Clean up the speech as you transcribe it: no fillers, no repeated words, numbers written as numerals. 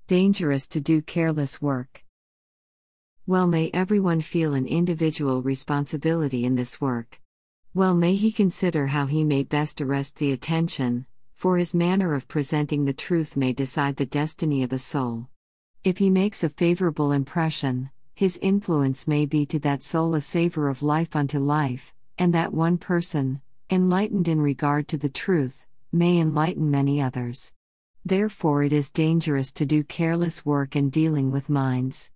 Dangerous to do careless work. Well may everyone feel an individual responsibility in this work. Well may he consider how he may best arrest the attention, for his manner of presenting the truth may decide the destiny of a soul. If he makes a favorable impression, his influence may be to that soul a savor of life unto life, and that one person, enlightened in regard to the truth, may enlighten many others. Therefore it is dangerous to do careless work in dealing with minds.